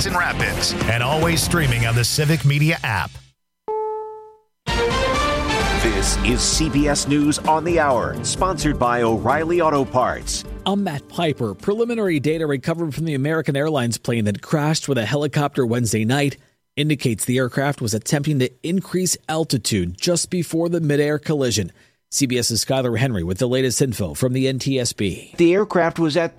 Cedar Rapids, and always streaming on the Civic Media app. This is CBS News on the Hour, sponsored by O'Reilly Auto Parts. I'm Matt Piper. Preliminary data recovered from the American Airlines plane that crashed with a helicopter Wednesday night indicates the aircraft was attempting to increase altitude just before the midair collision. CBS's Skylar Henry with the latest info from the NTSB. The aircraft was at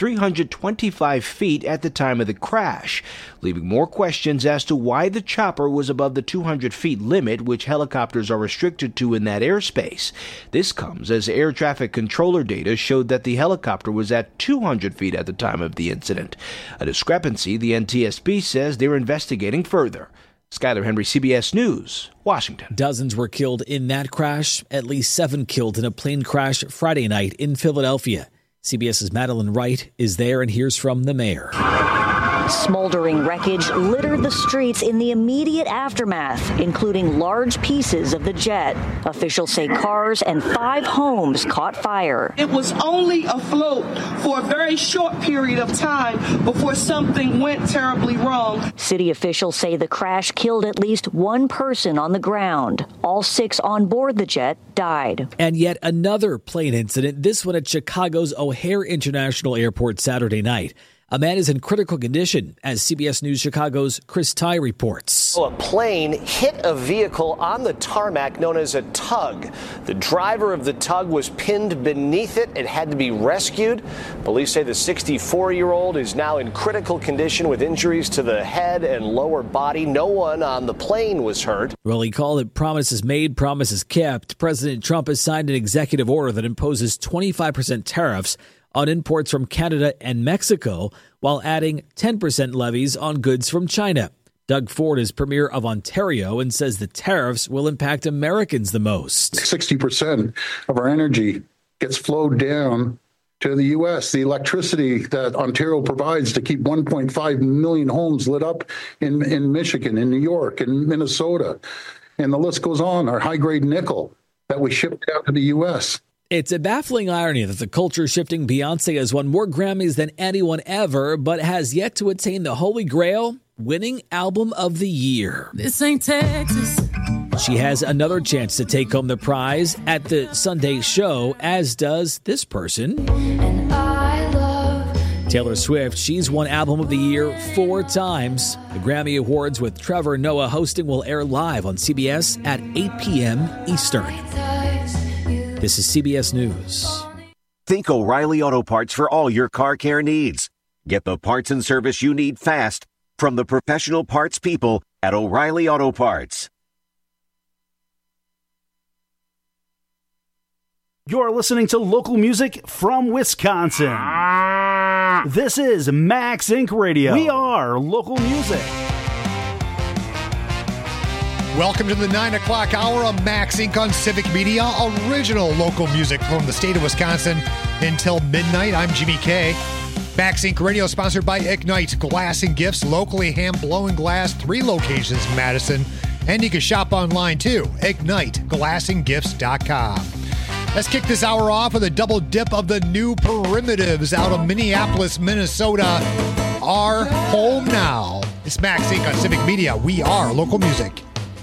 325 feet at the time of the crash, leaving more questions as to why the chopper was above the 200 feet limit, which helicopters are restricted to in that airspace. This comes as air traffic controller data showed that the helicopter was at 200 feet at the time of the incident. A discrepancy the NTSB says they're investigating further. Skylar Henry, CBS News, Washington. Dozens were killed in that crash, at least 7 killed in a plane crash Friday night in Philadelphia. CBS's Madeline Wright is there and hears from the mayor. Smoldering wreckage littered the streets in the immediate aftermath, including large pieces of the jet. Officials say cars and 5 homes caught fire. It was only afloat for a very short period of time before something went terribly wrong. City officials say the crash killed at least 1 person on the ground. All 6 on board the jet died. And yet another plane incident, this one at Chicago's O'Hare International Airport Saturday night. A man is in critical condition, as CBS News Chicago's Chris Ty reports. A plane hit a vehicle on the tarmac known as a tug. The driver of the tug was pinned beneath it. It had to be rescued. Police say the 64-year-old is now in critical condition with injuries to the head and lower body. No one on the plane was hurt. Well, he called it promises made, promises kept. President Trump has signed an executive order that imposes 25% tariffs on imports from Canada and Mexico, while adding 10% levies on goods from China. Doug Ford is premier of Ontario and says the tariffs will impact Americans the most. 60% of our energy gets flowed down to the U.S. The electricity that Ontario provides to keep 1.5 million homes lit up in Michigan, in New York, in Minnesota, and the list goes on. Our high-grade nickel that we ship down to the U.S. It's a baffling irony that the culture-shifting Beyonce has won more Grammys than anyone ever, but has yet to attain the Holy Grail, winning Album of the Year. This ain't Texas. She has another chance to take home the prize at the Sunday show, as does this person. And I love Taylor Swift. She's won Album of the Year 4 times. The Grammy Awards with Trevor Noah hosting will air live on CBS at 8 p.m. Eastern. This is CBS News. Think O'Reilly Auto Parts for all your car care needs. Get the parts and service you need fast from the professional parts people at O'Reilly Auto Parts. You're listening to local music from Wisconsin. This is Max Inc. Radio. We are local music. Welcome to the 9 o'clock hour of Max Inc. on Civic Media, original local music from the state of Wisconsin until midnight. I'm Jimmy K. Max Inc. Radio sponsored by Ignite Glass and Gifts, locally hand-blowing glass, 3 locations in Madison. And you can shop online too, IgniteGlassandGifts.com. Let's kick this hour off with a double dip of the new Primitives out of Minneapolis, Minnesota. Our home now. It's Max Inc. on Civic Media. We are local music.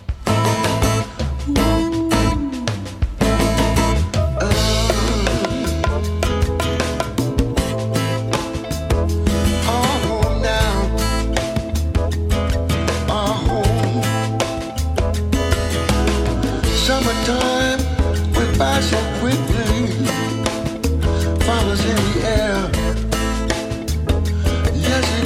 Summertime went by so quickly, flowers in the air. Yes, it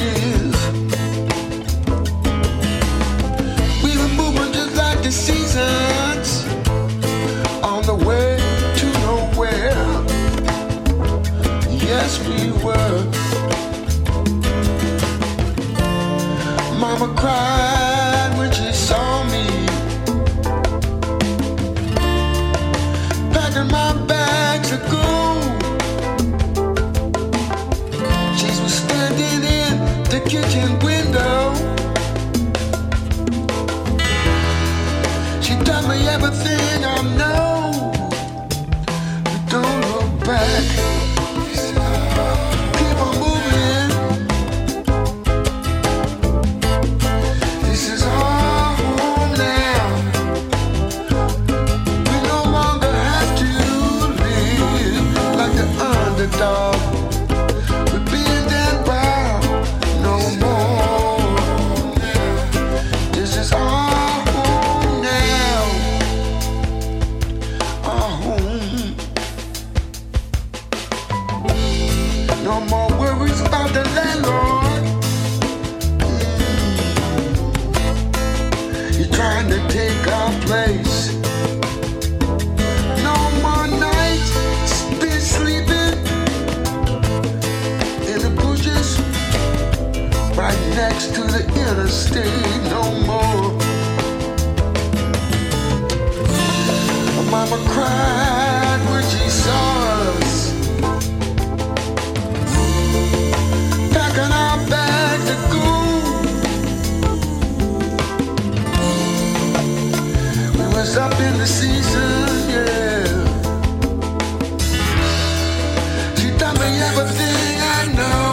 is. We were moving just like the seasons, on the way to nowhere. Yes, we were. Mama cried when she saw me, my bags of gold. She was standing in the kitchen window. She taught me everything I know. Don't look back. Keep on moving. trying to take our place. No more nights spent sleeping in the bushes right next to the interstate. No more. Mama cried when she saw us packing our bag to go. We was up in the season, yeah. She taught me everything I know.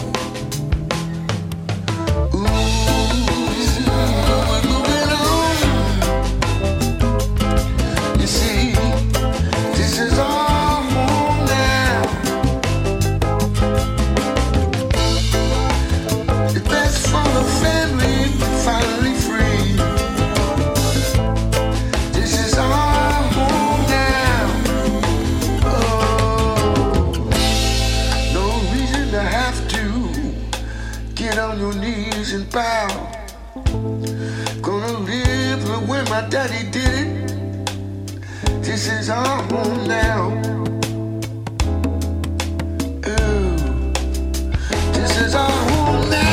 And bow. Gonna live the way my daddy did it. This is our home now. Ooh, this is our home now.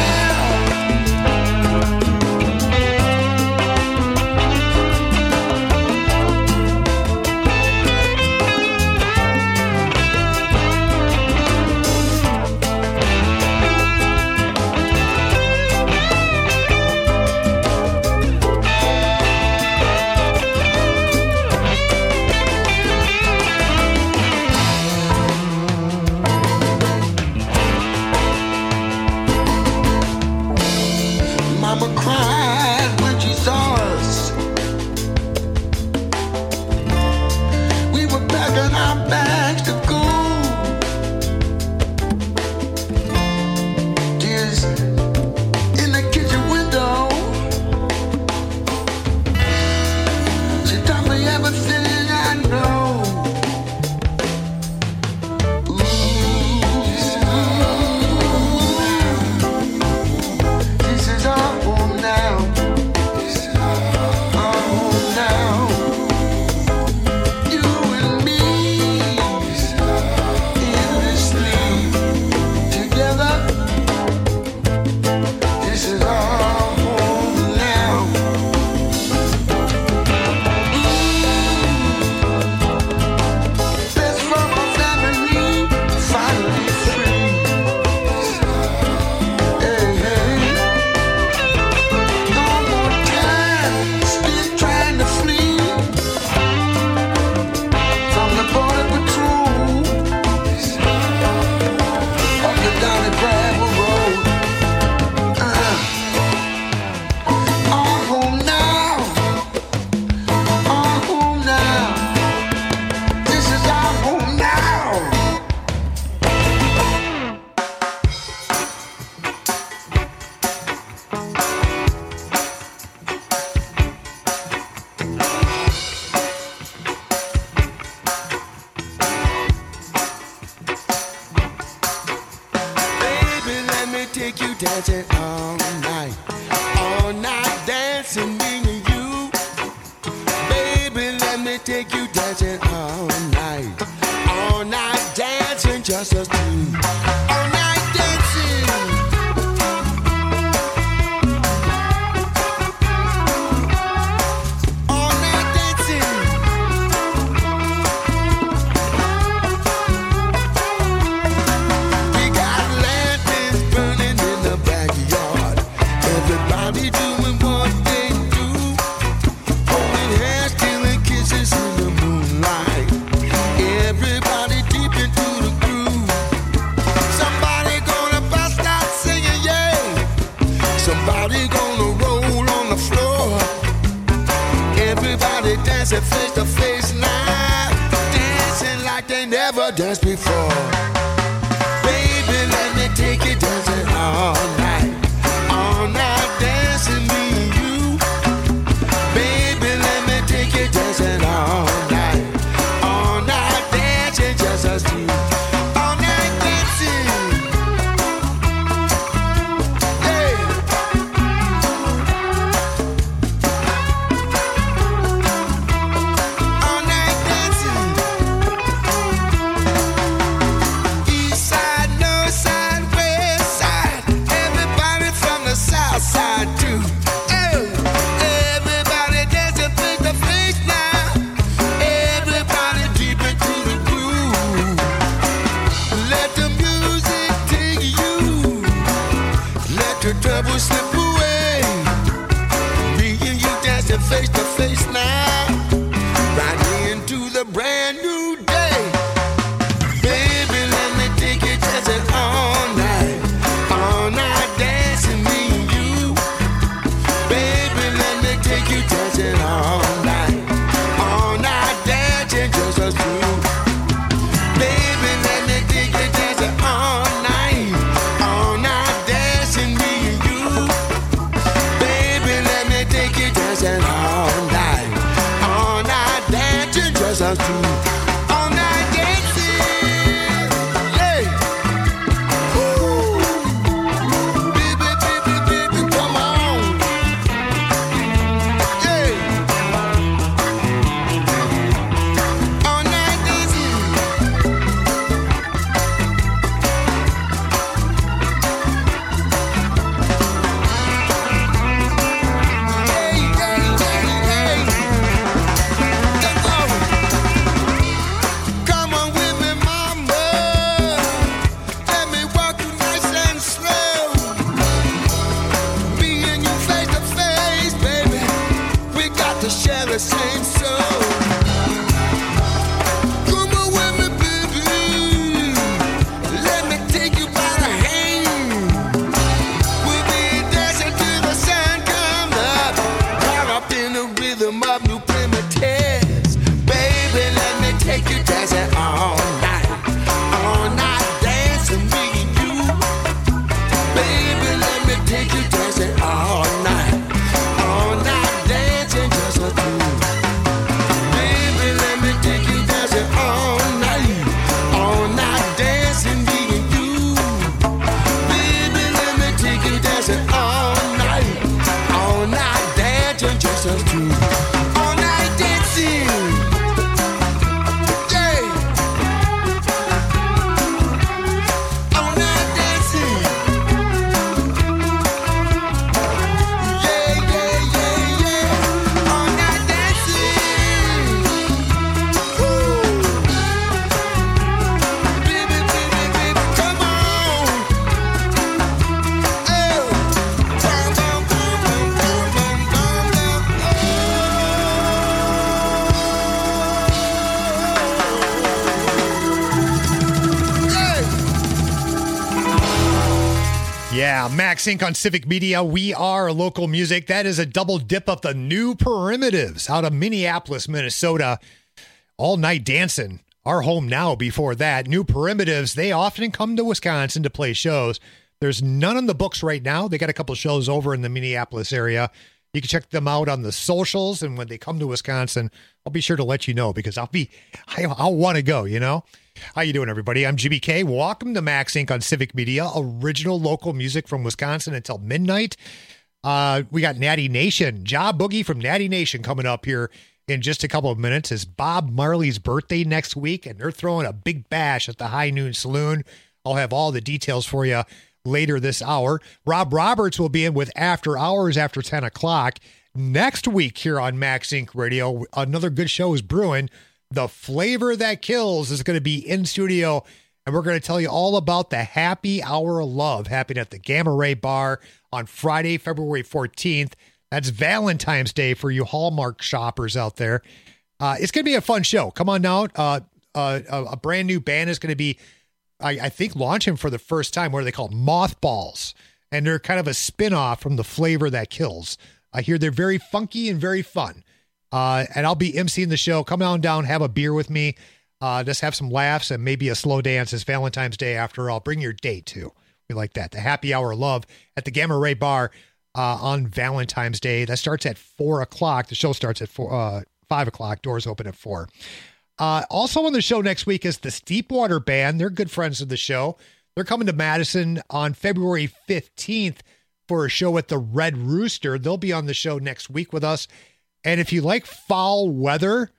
face to face now, right into the brand new day. Baby, let me take you dancing all night dancing me and you. Baby, let me take you dancing all night dancing just us two. Baby, let me take you dancing all night dancing me and you. Baby, let me take you dancing all night dancing just us two. All night dancing, hey. Woo. Baby, baby, baby, come on. Hey. All night dancing. Hey, hey, hey, hey. Come on with me, mama. Let me walk you nice and slow. Me and you face to face, baby. We got to share the same soul. Come on with me, baby. Let me take you by the hand. We'll be dancing till the sun comes up. Caught up in the rhythm of new primitives. Baby, let me take you dancing all night dancing me and you. Baby, let me take you dancing all night dancing just us two. Baby, let me take you dancing all night dancing me and you. Baby, let me take you dancing all night dancing just us two. All night dancing. Yeah. All night dancing. Yeah, yeah, yeah, yeah. All night dancing. Woo. Baby, baby, baby, come on. Oh. Bum, bum, bum, bum, bum, bum, bum, bum. Yeah, Max Inc. on Civic Media. We are local music. That is a double dip of the New Primitives out of Minneapolis, Minnesota. All night dancing. Our home now before that. New Primitives, they often come to Wisconsin to play shows. There's none on the books right now. They got a couple shows over in the Minneapolis area. You can check them out on the socials, and when they come to Wisconsin, I'll be sure to let you know because I'll want to go, you know? How you doing, everybody? I'm Jimmy K. Welcome to Max Inc. on Civic Media, original local music from Wisconsin until midnight. We got Natty Nation, Ja Boogie from Natty Nation coming up here in just a couple of minutes. It's Bob Marley's birthday next week, and they're throwing a big bash at the High Noon Saloon. I'll have all the details for you later this hour. Rob Roberts will be in with After Hours after 10 o'clock. Next week here on Max Inc. Radio, another good show is brewing. The Flavor That Kills is going to be in studio, and we're going to tell you all about the Happy Hour of Love happening at the Gamma Ray Bar on Friday, February 14th. That's Valentine's Day for you Hallmark shoppers out there. It's going to be a fun show. Come on out. A brand new band is going to be, I think, launching for the first time. What are they called? Mothballs. And they're kind of a spin-off from the Flavor That Kills. I hear they're very funky and very fun. And I'll be emceeing the show. Come on down, have a beer with me. Just have some laughs and maybe a slow dance. It's Valentine's Day after all. Bring your date too. We like that. The Happy Hour of Love at the Gamma Ray Bar on Valentine's Day. That starts at 4 o'clock. The show starts at 5 o'clock. Doors open at 4. Also on the show next week is the Steepwater Band. They're good friends of the show. They're coming to Madison on February 15th for a show at the Red Rooster. They'll be on the show next week with us. And if you like foul weather,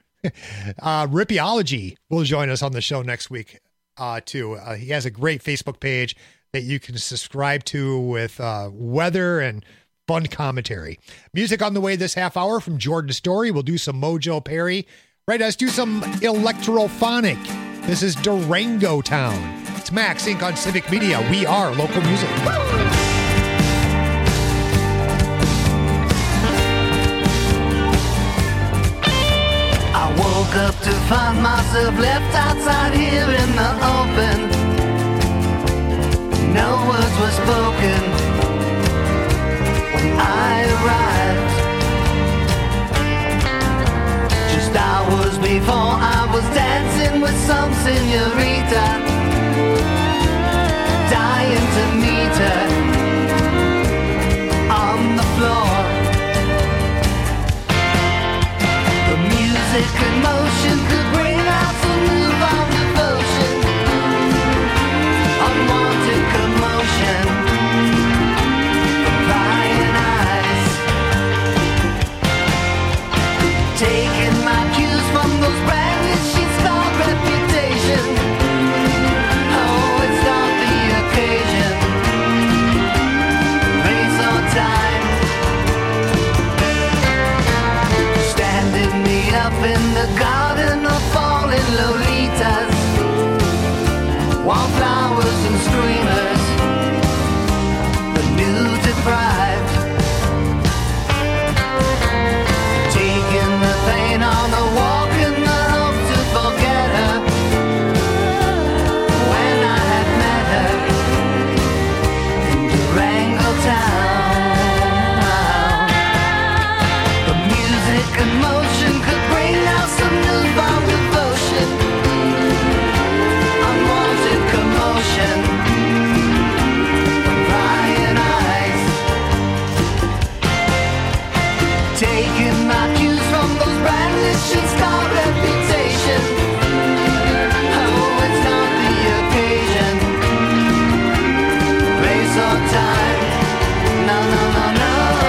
Rippiology will join us on the show next week, too. He has a great Facebook page that you can subscribe to with weather and fun commentary. Music on the way this half hour from Jordan Story. We'll do some Mojo Perry. Right, let's do some electrophonic. This is Durango Town. It's Max Inc. on Civic Media. We are local music. up to find myself left outside here in the open. No words were spoken when I arrived. Just hours before I was dancing with some señorita, dying to meet her on the floor. The music and motion could bring out some newfound devotion, unwanted commotion, prying eyes, taking my cues from those branded sheets called reputation. Oh, it's not the occasion, race or time, standing me up in the garden of falling Lolitas, wallflowers and streamers, the new deprived, taking the pain on the walk in the hope to forget her when I had met her in Durango town. The music and motion could bring out some newfound devotion, unwanted commotion, prying eyes, taking my cues from those branded sheets called reputation. Oh, it's not the occasion, place or time. No, no, no, no.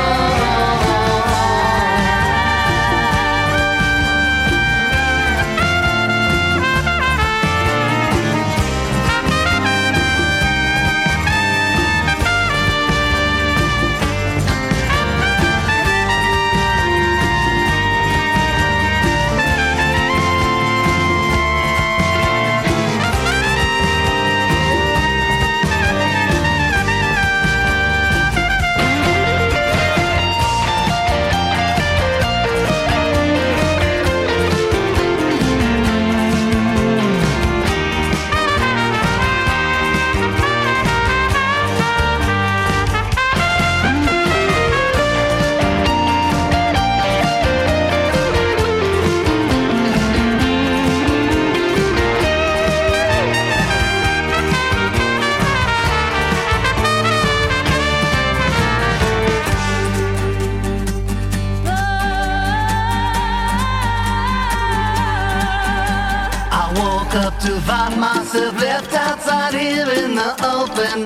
I woke up to find myself left outside here in the open.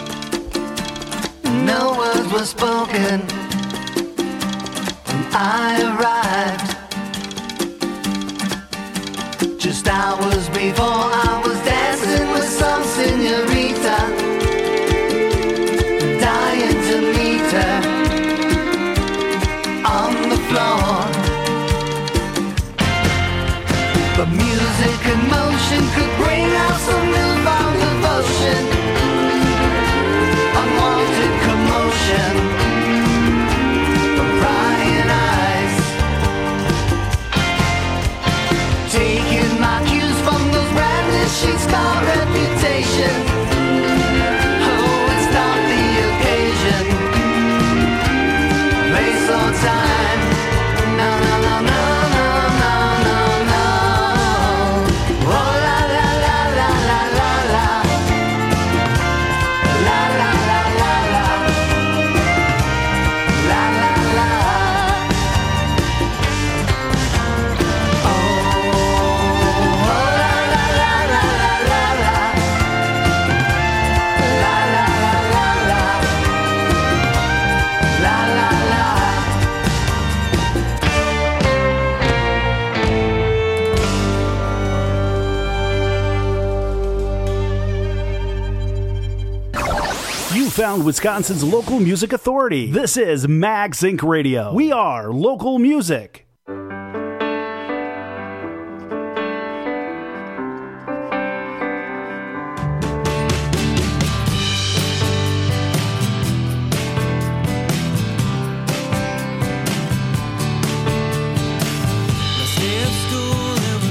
No words were spoken when I arrived. Just hours before I was dancing with some señorita, dying to meet her on the floor. The music and motion could bring out some newfound devotion, unwanted commotion, prying eyes, taking my cues from those branded sheets called reputation. Oh, it's not the occasion, place or time. No, no, no, no, no, no, no, no. Oh, la, la, la, la, la, la, la. La, la, la, la, la. La, la, la. Oh, la, la, la, la, la, la, la. La, la, la, la, la. La, la, la. You found Wisconsin's local music authority. This is Max Inc. Radio. We are local music. Last day of school, there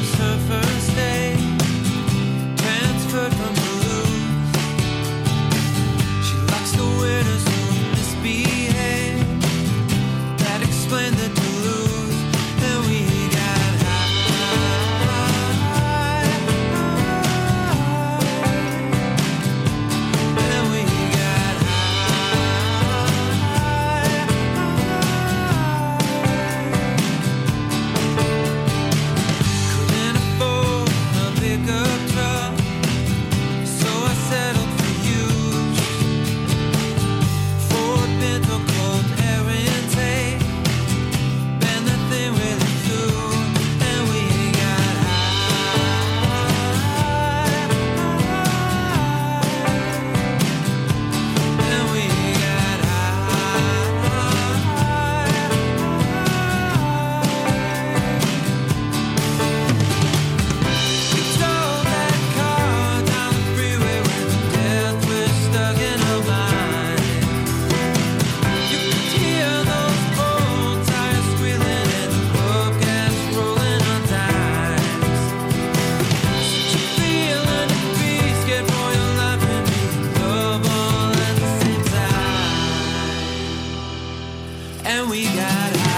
and we got high.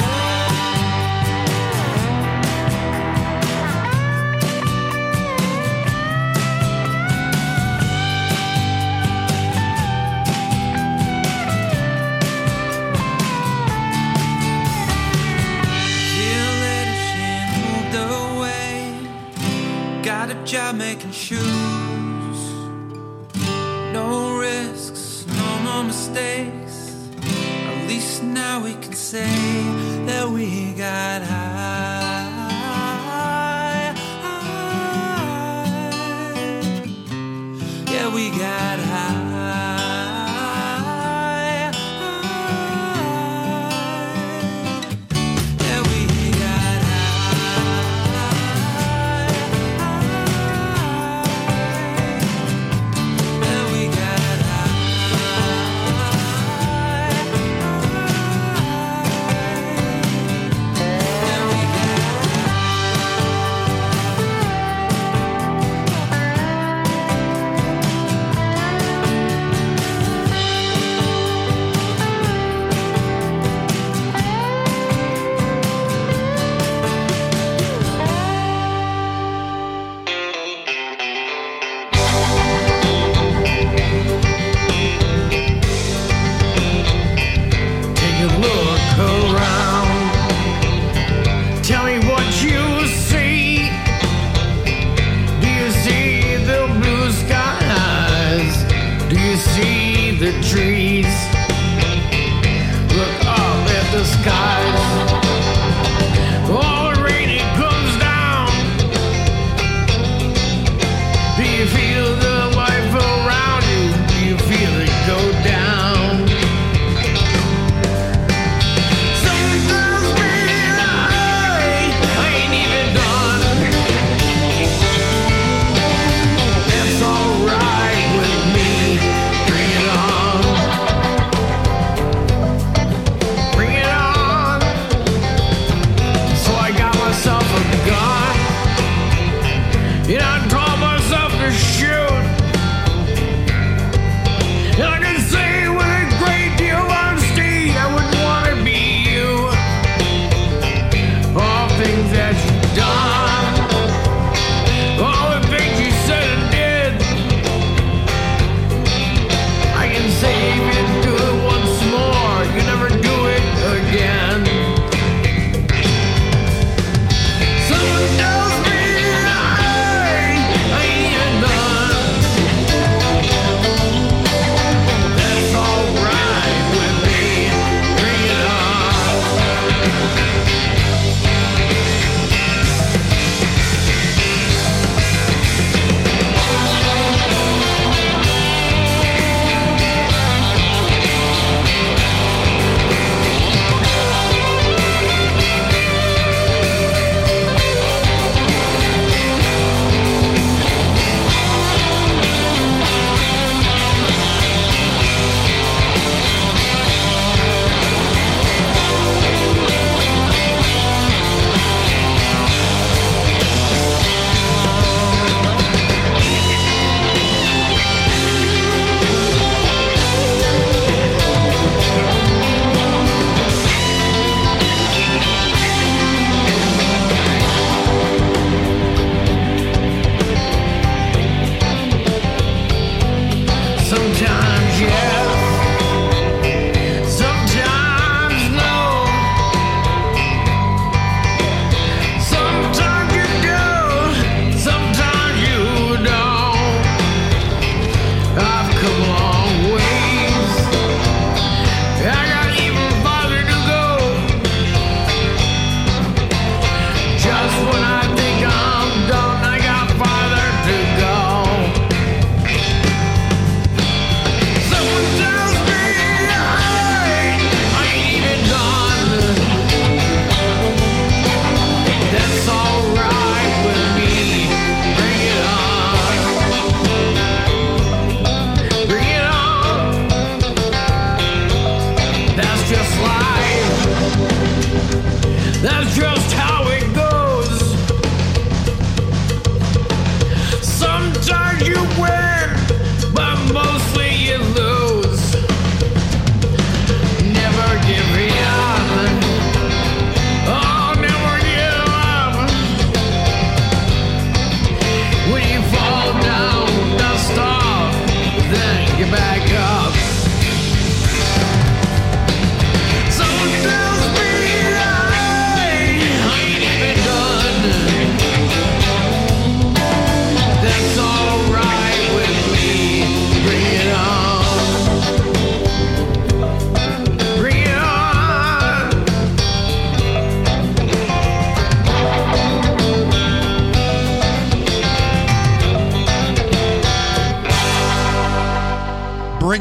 Got a job making shoes. No risks, no more mistakes. At least now we can say that we got high. Yeah, we got high. And we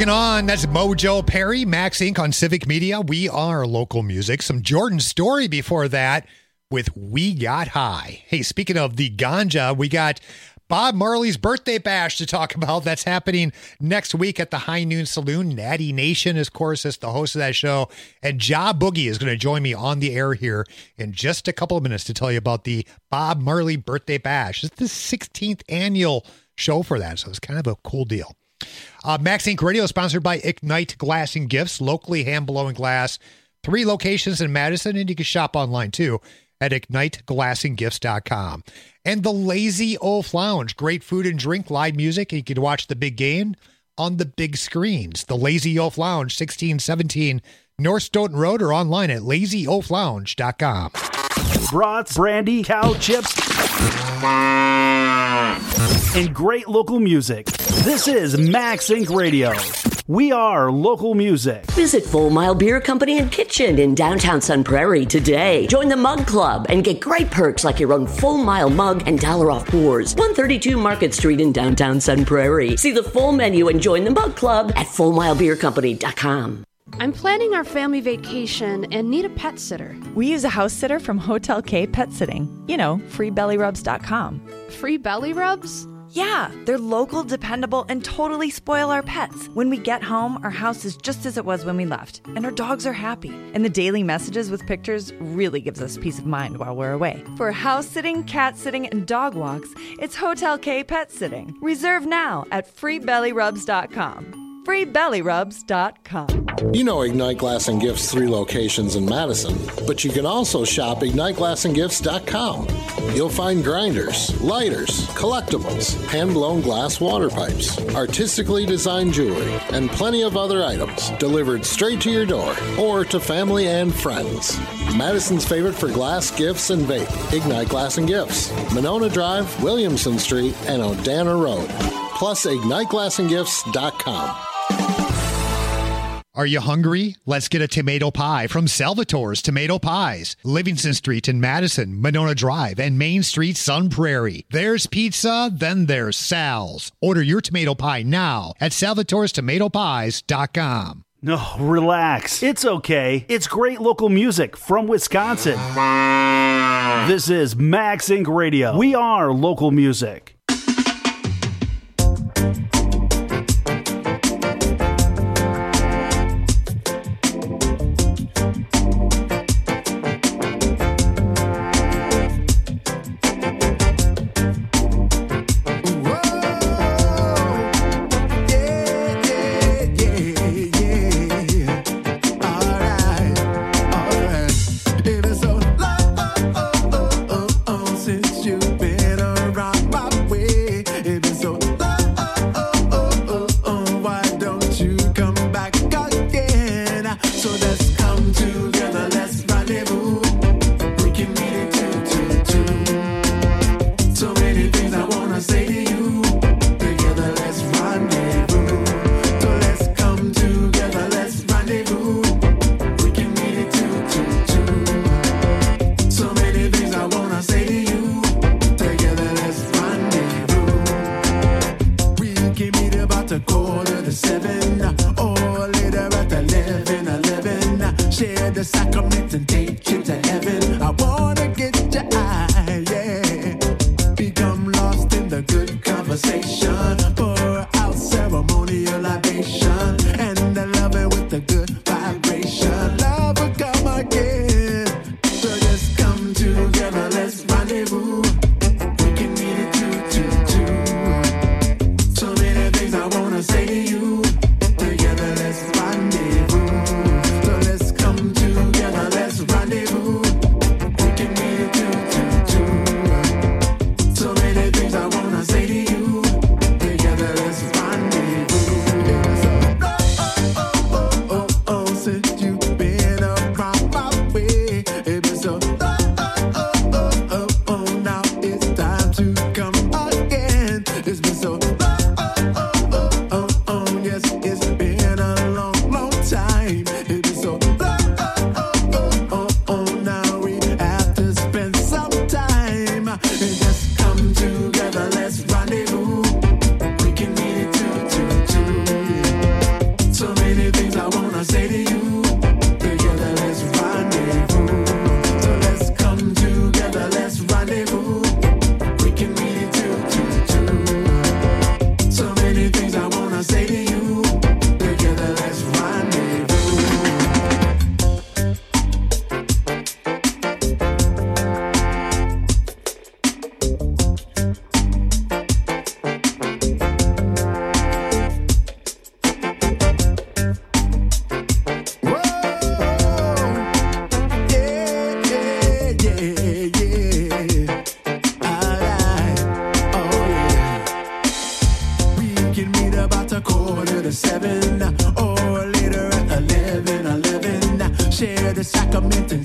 Rocking on. That's Mojo Perry, Max Inc. on Civic Media. We are local music. Some Jordan Story before that with We Got High. Hey, speaking of the ganja, we got Bob Marley's birthday bash to talk about. That's happening next week at the High Noon Saloon. Natty Nation, of course, is the host of that show. And Ja Boogie is going to join me on the air here in just a couple of minutes to tell you about the Bob Marley birthday bash. It's the 16th annual show for that, so it's kind of a cool deal. Max Inc. Radio is sponsored by Ignite Glass and Gifts, locally hand-blowing glass. 3 locations in Madison, and you can shop online too at igniteglassandgifts.com. And the Lazy Oaf Lounge, great food and drink, live music, and you can watch the big game on the big screens. The Lazy Oaf Lounge, 1617 North Stoughton Road, or online at lazyoaflounge.com. Brats, brandy, cow chips, and great local music. This is Max Inc. Radio. We are local music. Visit Full Mile Beer Company and Kitchen in downtown Sun Prairie today. Join the Mug Club and get great perks like your own Full Mile mug and $1 off pours. 132 Market Street in downtown Sun Prairie. See the full menu and join the Mug Club at FullMileBeerCompany.com. I'm planning our family vacation and need a pet sitter. We use a house sitter from Hotel K Pet Sitting. You know, freebellyrubs.com. Free belly rubs? Yeah, they're local, dependable, and totally spoil our pets. When we get home, our house is just as it was when we left, and our dogs are happy. And the daily messages with pictures really gives us peace of mind while we're away. For house sitting, cat sitting, and dog walks, it's Hotel K Pet Sitting. Reserve now at freebellyrubs.com. freebellyrubs.com. You know Ignite Glass and Gifts 3 locations in Madison, but you can also shop igniteglassandgifts.com. You'll find grinders, lighters, collectibles, hand-blown glass water pipes, artistically designed jewelry, and plenty of other items delivered straight to your door or to family and friends. Madison's favorite for glass, gifts, and vape, Ignite Glass and Gifts, Monona Drive, Williamson Street, and Odana Road. Plus igniteglassandgifts.com. Are you hungry? Let's get a tomato pie from Salvatore's Tomato Pies, Livingston Street in Madison, Monona Drive, and Main Street, Sun Prairie. There's pizza, then there's Sal's. Order your tomato pie now at salvatorestomatopies.com. No, relax. It's okay. It's great local music from Wisconsin. This is Max Inc. Radio. We are local music.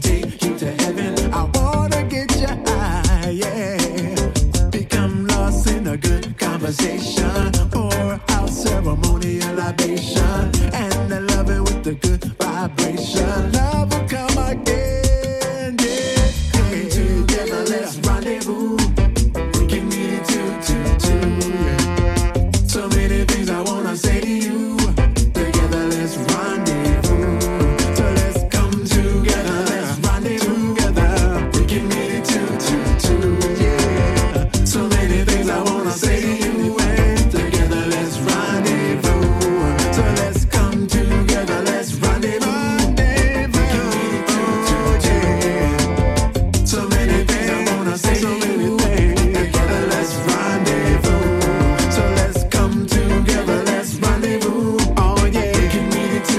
take you to heaven. I wanna get you high, yeah. Become lost in a good conversation. Pour out ceremonial libation. And I love it with the good vibration. Love will come again, yeah. Come together, let's rendezvous. We can meet it two, yeah. So many things I wanna say to you. Together, let's rendezvous. So let's come together, let's rendezvous together. We can meet it two, yeah. So many things I wanna say to you. And together, let's rendezvous. So let's come together, let's rendezvous. We can meet it two, yeah. So many things I wanna say to you. Together, let's rendezvous. So let's come together, let's rendezvous. Oh yeah, we can meet it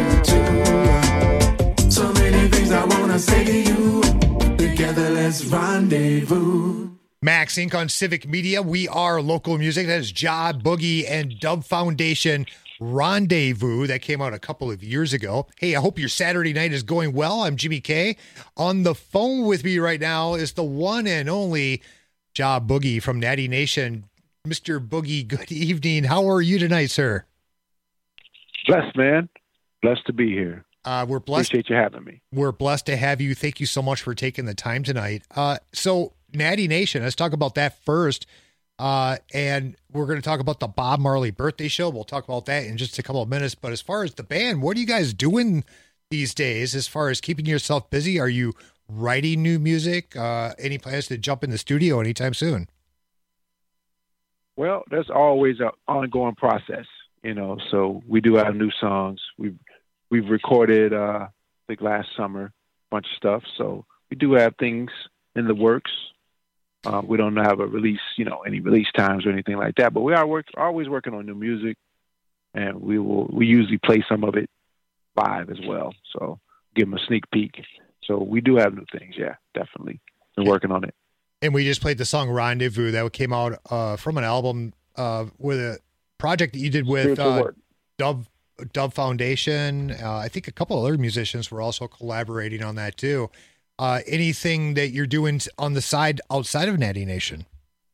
two. So many things I wanna say to you. Together, let's rendezvous. Max Inc. on Civic Media. We are local music. That is Ja Boogie and Dub Foundation Rendezvous. That came out a couple of years ago. Hey, I hope your Saturday night is going well. I'm Jimmy K. On the phone with me right now is the one and only Ja Boogie from Natty Nation. Mr. Boogie, good evening. How are you tonight, sir? Blessed, man. Blessed to be here. We're blessed. Appreciate you having me. We're blessed to have you. Thank you so much for taking the time tonight. So Natty Nation, let's talk about that first. And we're going to talk about the Bob Marley birthday show. We'll talk about that in just a couple of minutes. But as far as the band, what are you guys doing these days as far as keeping yourself busy? Are you writing new music? Any plans to jump in the studio anytime soon? Well, that's always an ongoing process, so we do have new songs. We've recorded, I think last summer, a bunch of stuff. So we do have things in the works. We don't have a release, any release times or anything like that. But we are always working on new music, and we usually play some of it live as well. So give them a sneak peek. So we do have new things, yeah, definitely. Been working on it. And we just played the song Rendezvous that came out from an album with a project that you did with Dub Foundation. I think a couple other musicians were also collaborating on that too. Anything that you're doing on the side outside of Natty Nation?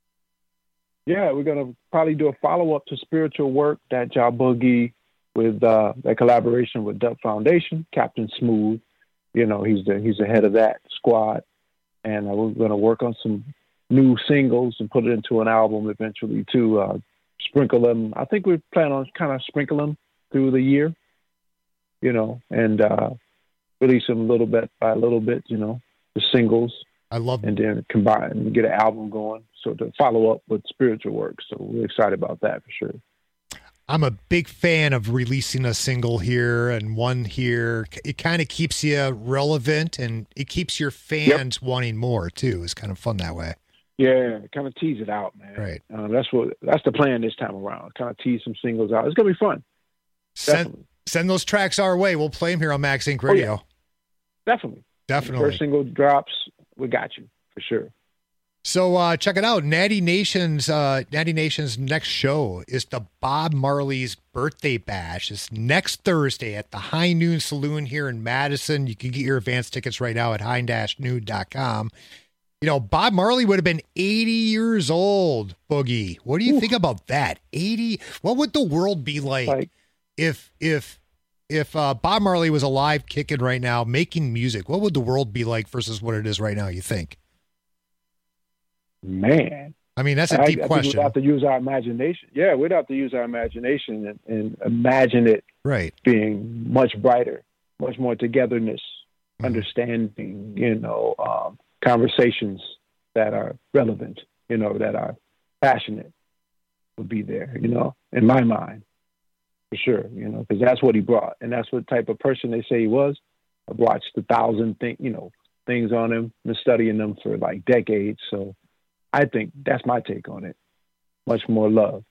Yeah, we're going to probably do a follow-up to Spiritual Work, that Ja Boogie with that collaboration with Dub Foundation, Captain Smooth. He's the head of that squad. And we're going to work on some new singles and put it into an album eventually to sprinkle them. I think we plan on kind of sprinkle them through the year, and release them a little bit by a little bit, the singles. I love and then combine and get an album going. So to follow up with Spiritual Work. So we're excited about that for sure. I'm a big fan of releasing a single here and one here. It kind of keeps you relevant and it keeps your fans wanting more too. It's kind of fun that way. Yeah, kind of tease it out, man. Right. That's the plan this time around. Kind of tease some singles out. It's gonna be fun. Send those tracks our way. We'll play them here on Max Inc. Radio. Oh, yeah. Definitely. Definitely. First single drops, we got you for sure. So check it out. Natty Nation's next show is the Bob Marley's Birthday Bash. It's next Thursday at the High Noon Saloon here in Madison. You can get your advance tickets right now at high-noon.com. Bob Marley would have been 80 years old, Boogie. What do you think about that? 80? What would the world be like if Bob Marley was alive, kicking right now, making music? What would the world be like versus what it is right now, you think? Man, I mean, that's a deep question. We'd have to use our imagination. Yeah, we'd have to use our imagination and imagine it being much brighter, much more togetherness, understanding, conversations that are relevant, that are passionate would be there, in my mind, for sure, because that's what he brought. And that's what type of person they say he was. I've watched 1,000 things on him, been studying them for like decades. So I think that's my take on it. Much more love,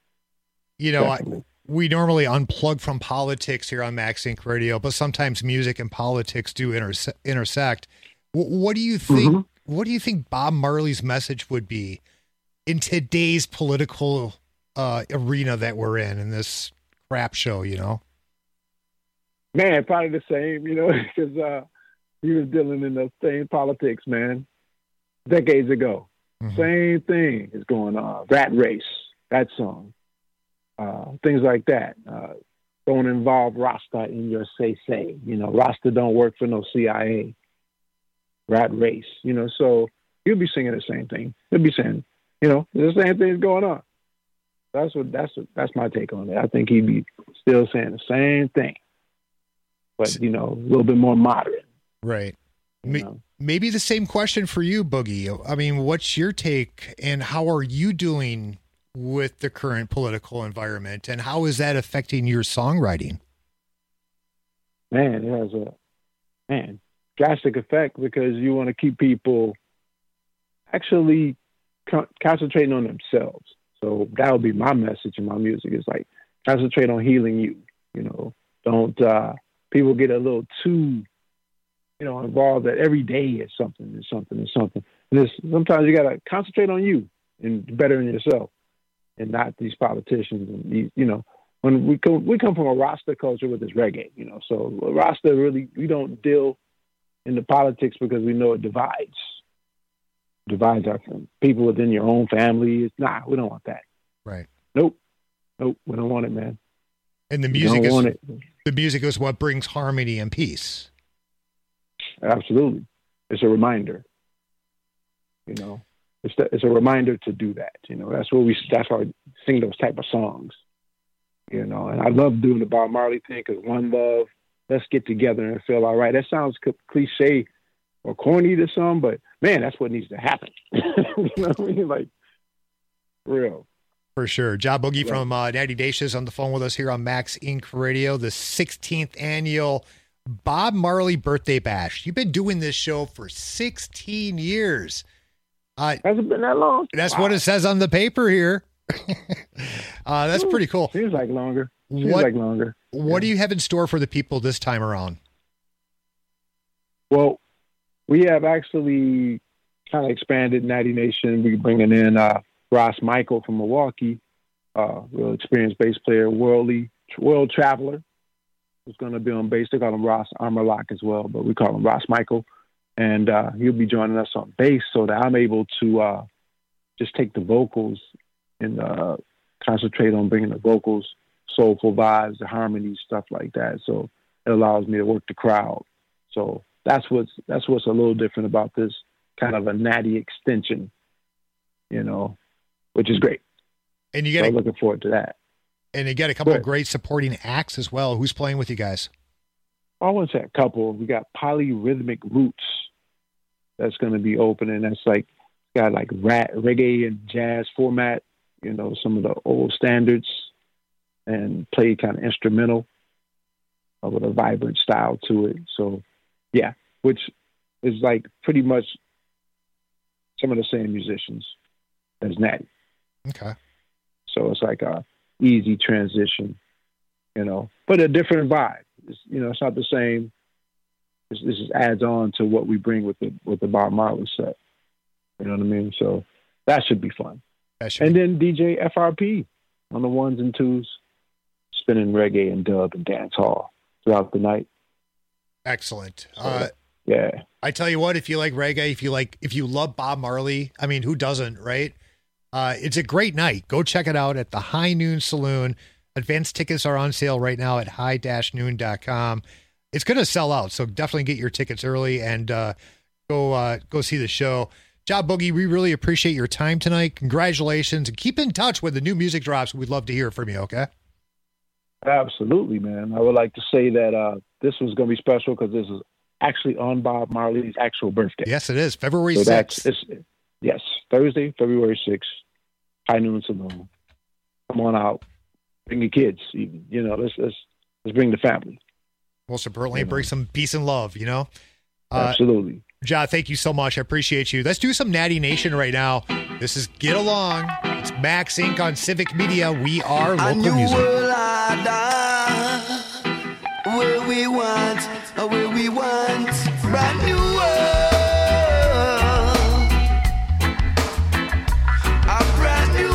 we normally unplug from politics here on Max Inc. Radio, but sometimes music and politics do intersect. What do you think? Mm-hmm. What do you think Bob Marley's message would be in today's political arena that we're in this crap show? Man, probably the same. Because he was dealing in the same politics, man, decades ago. Same thing is going on. Rat Race, that song. Things like that. Don't involve Rasta in your say. You know, Rasta don't work for no CIA. Rat Race, you know, so he'll be singing the same thing. He'll be saying, you know, the same thing's going on. That's my take on it. I think he'd be still saying the same thing, but, you know, a little bit more moderate. Right. Maybe the same question for you, Boogie. I mean, what's your take, and how are you doing with the current political environment, and how is that affecting your songwriting? Man, it has a drastic effect, because you want to keep people actually concentrating on themselves. So that would be my message in my music, is like, concentrate on healing you. You know, don't people get a little too, you know, involved that every day is something. And sometimes you got to concentrate on you and bettering yourself, and not these politicians. And these, you know, when we come from a Rasta culture with this reggae, you know, so Rasta really, we don't deal in the politics because we know it divides our people within your own family. It's we don't want that. Right. Nope, we don't want it, man. And the music is what brings harmony and peace. Absolutely. It's a reminder. You know, it's a reminder to do that. You know, that's why I sing those type of songs. You know, and I love doing the Bob Marley thing, because one love, let's get together and feel all right. That sounds cliche or corny to some, but man, that's what needs to happen. You know what I mean? Like, real. For sure. Ja Boogie from Natty Dacious on the phone with us here on Max Inc. Radio, the 16th annual Bob Marley Birthday Bash. You've been doing this show for 16 years. Has it been that long? That's what it says on the paper here. That's pretty cool. Seems like longer. What do you have in store for the people this time around? Well, we have actually kind of expanded Natty Nation. We're bringing in Ross Michael from Milwaukee, real experienced bass player, world traveler, who's going to be on bass. They call him Ross Armorlock as well, but we call him Ross Michael. And he'll be joining us on bass, so that I'm able to just take the vocals and concentrate on bringing the vocals, soulful vibes, the harmonies, stuff like that. So it allows me to work the crowd. So that's what's a little different about this kind of a Natty extension, you know, which is great. And I'm looking forward to that. And you get a couple of great supporting acts as well. Who's playing with you guys? I wouldn't say a couple. We got Polyrhythmic Roots that's going to be opening. That's like got like reggae and jazz format, you know, some of the old standards, and play kind of instrumental with a vibrant style to it. So, yeah, which is like pretty much some of the same musicians as Natty. Okay. So it's like a easy transition, you know, but a different vibe. It's, you know, it's not the same. This just adds on to what we bring with the Bob Marley set. You know what I mean? So that should be fun. And then DJ FRP on the ones and twos, spinning reggae and dub and dance hall throughout the night. Excellent. Yeah. I tell you what, if you like reggae, if you love Bob Marley, I mean, who doesn't, right? It's a great night. Go check it out at the High Noon Saloon. Advanced tickets are on sale right now at high-noon.com. It's going to sell out, so definitely get your tickets early and go see the show. Ja Boogie, we really appreciate your time tonight. Congratulations, and keep in touch when the new music drops. We'd love to hear from you, okay? Absolutely, man. I would like to say that this was going to be special because this is actually on Bob Marley's actual birthday. Yes, it is. February 6th. Yes, Thursday, February 6th, High Noon Saloon. Come on out. Bring your kids, even. You know, let's bring the family. Most importantly, bring some peace and love, you know? Absolutely. Ja, thank you so much. I appreciate you. Let's do some Natty Nation right now. This is Get Along. It's Max Inc. on Civic Media. We are local music. Where we want, brand new world. A brand new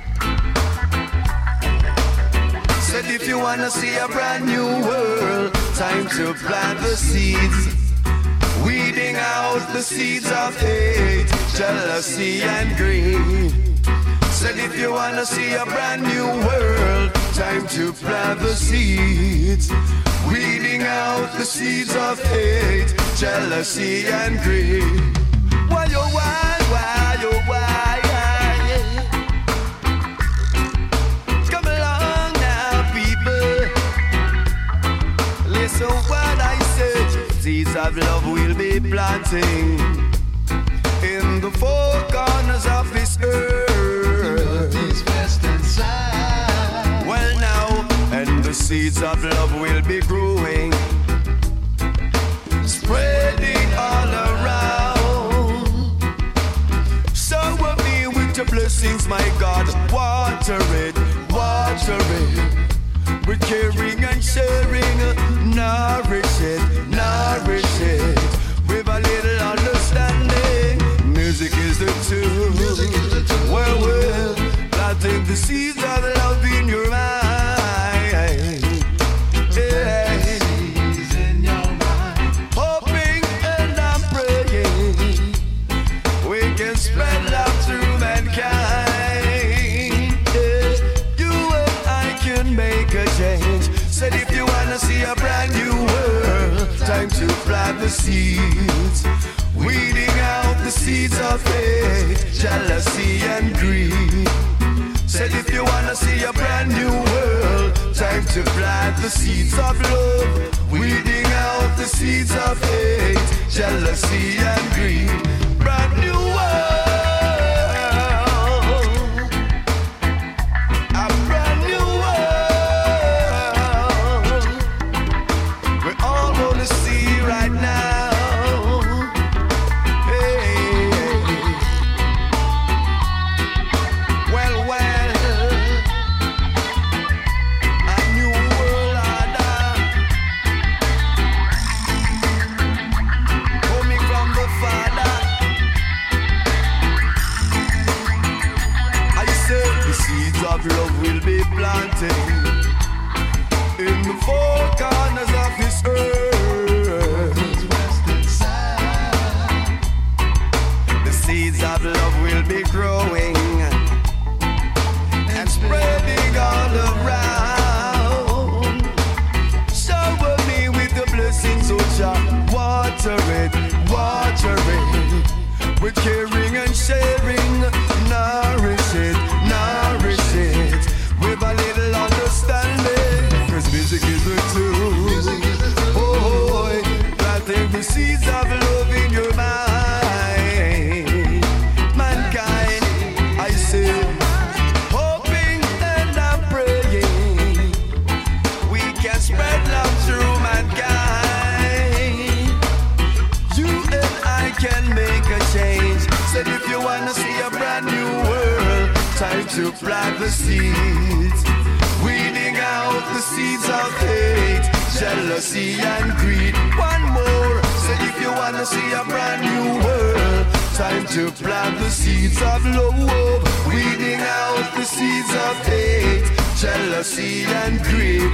world. Said if you wanna see a brand new world, time to plant the seeds. Weeding out the seeds of hate, jealousy and greed. Said if you wanna see a brand new world, time to plant the seeds. Weeding out the seeds of hate, jealousy and greed. Why, oh, why, oh, why? Come along now, people. Listen what I said. Seeds of love we'll be planting in the four corners of this earth. Well now, and the seeds of love will be growing, spreading all around. Shower me with your blessings, my God. Water it, water it. With caring and sharing, nourish it, nourish it. With a little understanding, music is the tool. Well, planting the seeds of love in your mind. Yeah. Hoping and I'm praying we can spread love through mankind. Make a change. Said if you wanna see a brand new world, time to plant the seeds. Weeding out the seeds of hate, jealousy and greed. Said if you wanna see a brand new world, time to plant the seeds of love. Weeding out the seeds of hate, jealousy and greed. Brand new world. Love will be planting in the four corners of this earth. The seeds of love will be growing and spreading all around. Shower me with the blessings, oh Jah. Water it with caring and sharing. Nourish it, nourish it with a little understanding. Cause music is the tool. Oh, planting the seeds of love in your mind. Mankind, I say, hoping and I'm praying we can spread love through mankind. You and I can make a change. Said if you wanna see a brand new world, time to plant the seeds. Weeding out the seeds of hate, jealousy and greed. One more. Said if you wanna see a brand new world, time to plant the seeds of love. Weeding out the seeds of hate, jealousy and greed.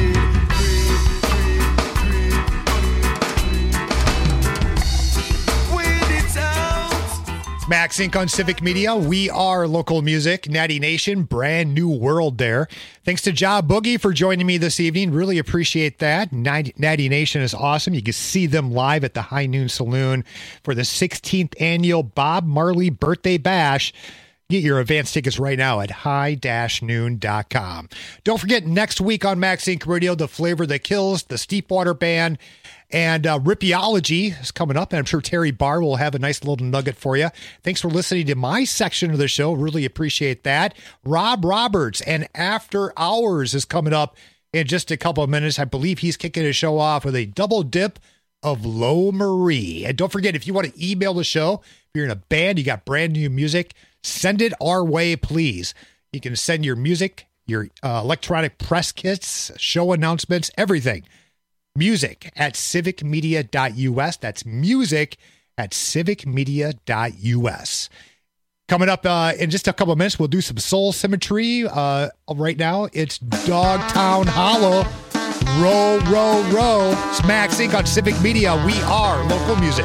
Max Inc. on Civic Media. We are local music. Natty Nation, brand new world there. Thanks to Ja Boogie for joining me this evening. Really appreciate that. Natty Nation is awesome. You can see them live at the High Noon Saloon for the 16th annual Bob Marley Birthday Bash. Get your advance tickets right now at high-noon.com. Don't forget, next week on Max Inc. Radio, The Flavor That Kills, the Steepwater Band, and Rippeology is coming up, and I'm sure Terry Barr will have a nice little nugget for you. Thanks for listening to my section of the show. Really appreciate that. Rob Roberts and After Hours is coming up in just a couple of minutes. I believe he's kicking his show off with a double dip of Lo Marie. And don't forget, if you want to email the show, if you're in a band, you got brand new music, send it our way, please. You can send your music, your electronic press kits, show announcements, everything. Music at civicmedia.us. That's music at civicmedia.us. Coming up in just a couple of minutes, we'll do some Soul Symmetry. Right now, it's Dogtown Hollow Row, Row, Row. It's Max Inc. on Civic Media. We are local music.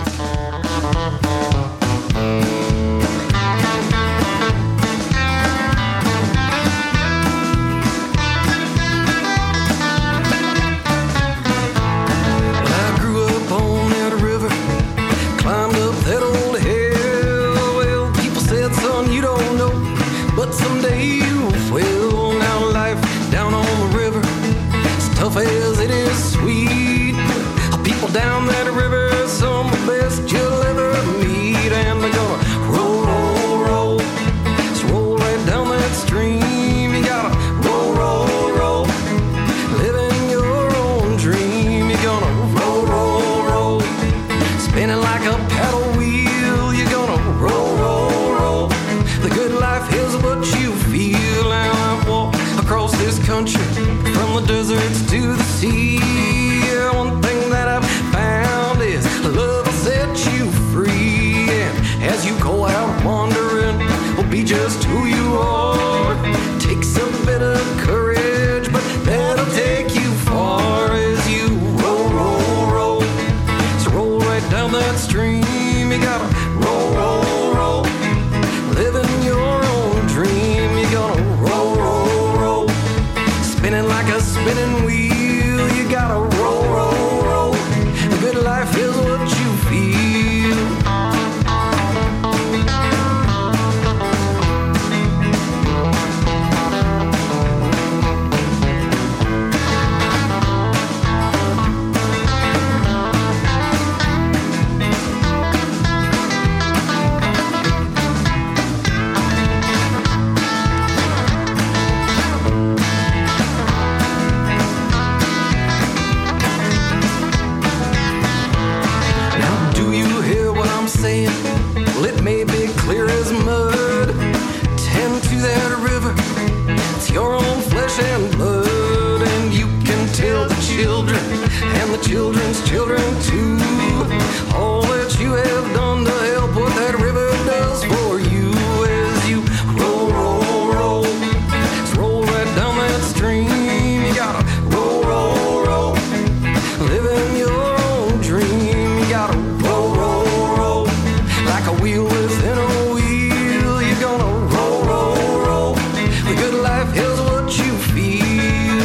I grew up on that river, climbed up that old hill. Well, people said, son, you don't know, but someday you will. Now life down on the river, as tough as it is sweet. People down that river, some of the best you'll ever meet. And they're gonna roll, roll, roll, just roll right down that stream. You gotta roll, roll, roll, living your own dream. You're gonna roll, roll, roll, spinning like a paddle wheel. You're gonna roll, roll, roll, the good life is what you feel. And I've walked across this country, from the deserts to the sea. Yeah, one thing that I've found is love will set you free. And as you go out wandering, will be just who you are. Takes a bit of courage, but that'll take you far. As you roll, roll, roll, so roll right down that stream. You gotta roll, roll, roll, living your own dream. You gotta roll, roll, roll, spinning like a spinning wheel. You gotta roll, roll, roll, the good life is what you feel. Now do you hear what I'm saying? Well, it may be clear as mud. Tend to that river, it's your own flesh and blood. And you can tell the children and the children's children too, all that you have done to help what that river does for you. As you roll, roll, roll, just roll right down that stream. You gotta roll, roll, roll, living your own dream. You gotta roll, roll, roll, like a wheel within a wheel. You're gonna roll, roll, roll, the good life is what you feel.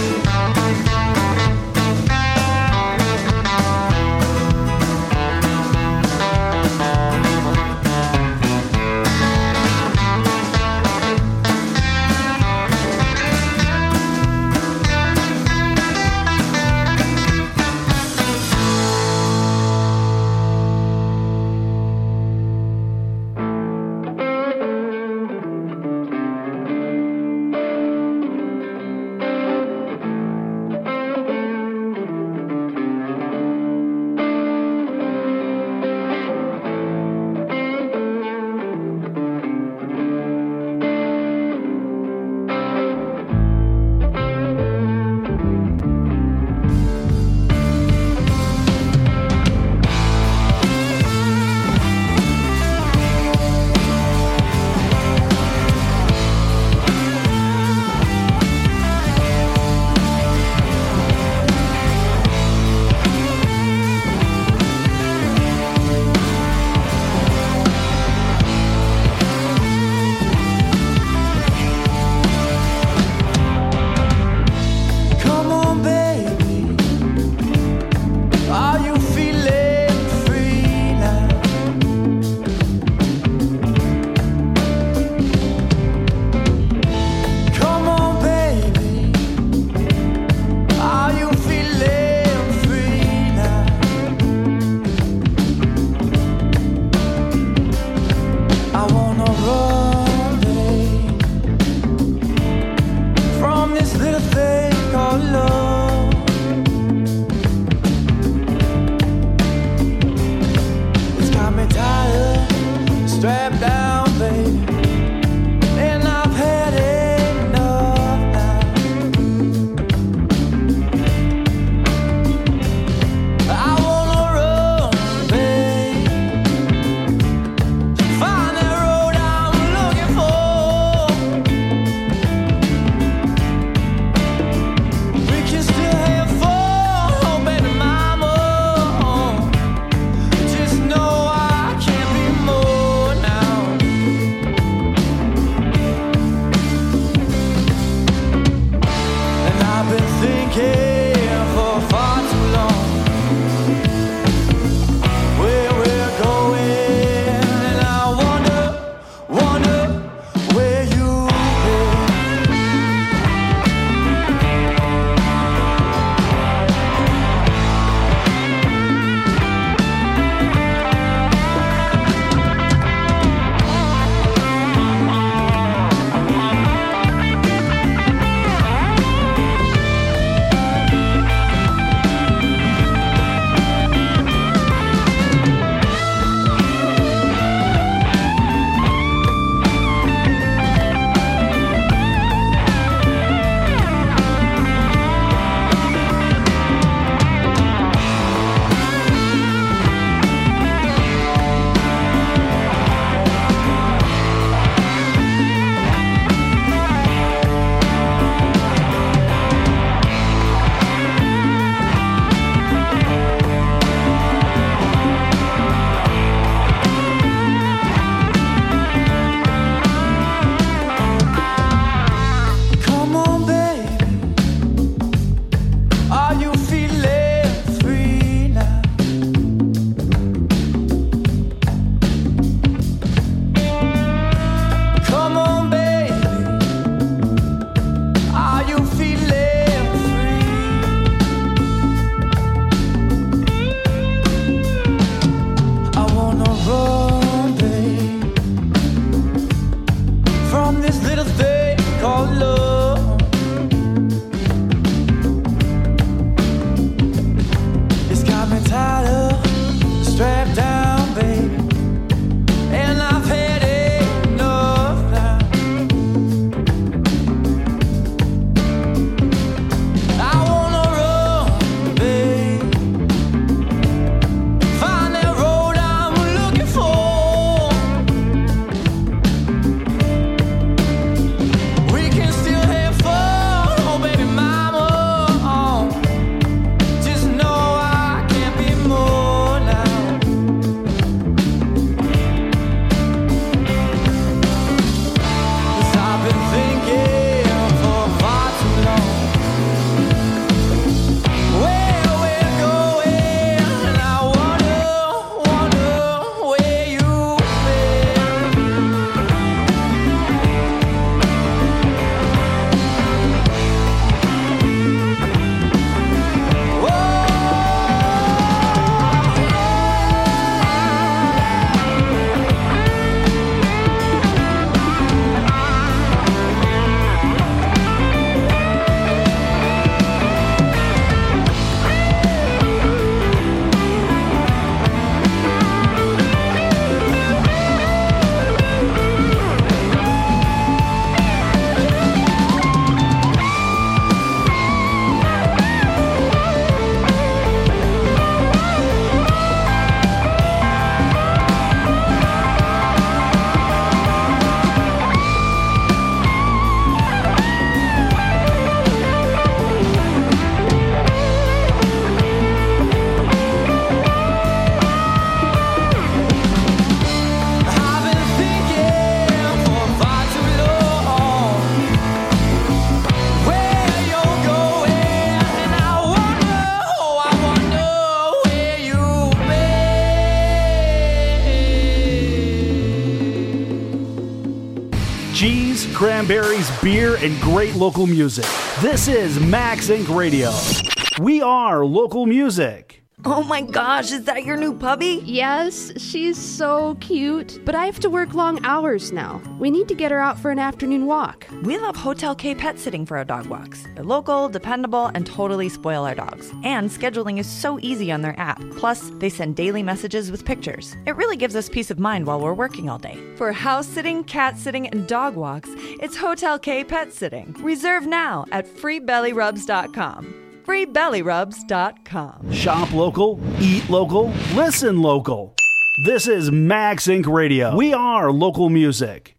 cranberries, beer, and great local music. This is Max Inc. Radio. We are local music. Oh my gosh, is that your new puppy? Yes, she's so cute. But I have to work long hours now. We need to get her out for an afternoon walk. We love Hotel K Pet Sitting for our dog walks. They're local, dependable, and totally spoil our dogs. And scheduling is so easy on their app. Plus, they send daily messages with pictures. It really gives us peace of mind while we're working all day. For house sitting, cat sitting, and dog walks, it's Hotel K Pet Sitting. Reserve now at freebellyrubs.com. freebellyrubs.com. Shop local, eat local, listen local. This is Max Inc. Radio. We are local music.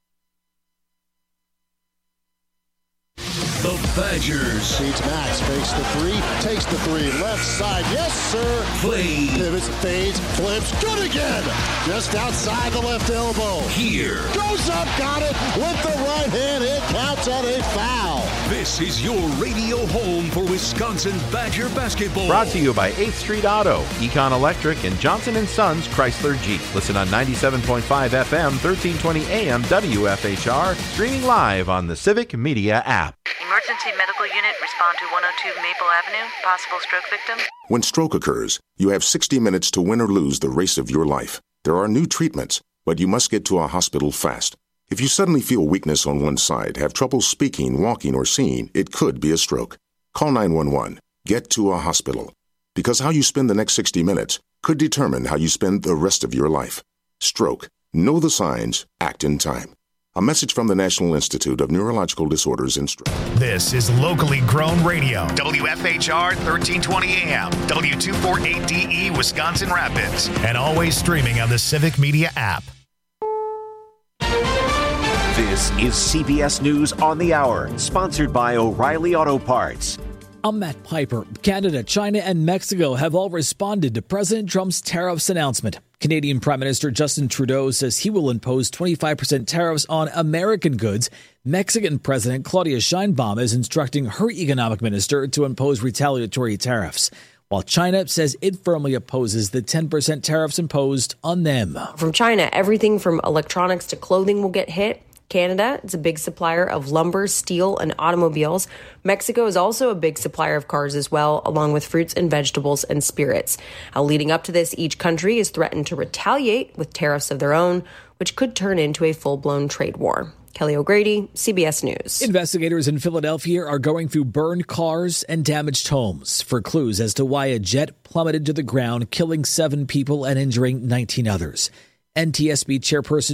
The Badgers. Beats Max, fakes the three, takes the three, left side, yes sir. Play. Pivots, fades, flips, good again. Just outside the left elbow. Here. Goes up, got it, with the right hand, it counts on a foul. This is your radio home for Wisconsin Badger basketball. Brought to you by 8th Street Auto, Econ Electric, and Johnson & Sons Chrysler Jeep. Listen on 97.5 FM, 1320 AM, WFHR, streaming live on the Civic Media app. Emergency medical unit, respond to 102 Maple Avenue. Possible stroke victim. When stroke occurs, you have 60 minutes to win or lose the race of your life. There are new treatments, but you must get to a hospital fast. If you suddenly feel weakness on one side, have trouble speaking, walking, or seeing, it could be a stroke. Call 911. Get to a hospital. Because how you spend the next 60 minutes could determine how you spend the rest of your life. Stroke. Know the signs. Act in time. A message from the National Institute of Neurological Disorders and Stroke. This is locally grown radio. WFHR 1320 AM, W248DE Wisconsin Rapids, and always streaming on the Civic Media app. This is CBS News on the Hour, sponsored by O'Reilly Auto Parts. I'm Matt Piper. Canada, China, and Mexico have all responded to President Trump's tariffs announcement. Canadian Prime Minister Justin Trudeau says he will impose 25% tariffs on American goods. Mexican President Claudia Sheinbaum is instructing her economic minister to impose retaliatory tariffs, while China says it firmly opposes the 10% tariffs imposed on them. From China, everything from electronics to clothing will get hit. Canada, it's a big supplier of lumber, steel, and automobiles. Mexico is also a big supplier of cars as well, along with fruits and vegetables and spirits. Now, leading up to this, each country is threatened to retaliate with tariffs of their own, which could turn into a full-blown trade war. Kelly O'Grady, CBS News. Investigators in Philadelphia are going through burned cars and damaged homes for clues as to why a jet plummeted to the ground, killing 7 people and injuring 19 others. NTSB chairperson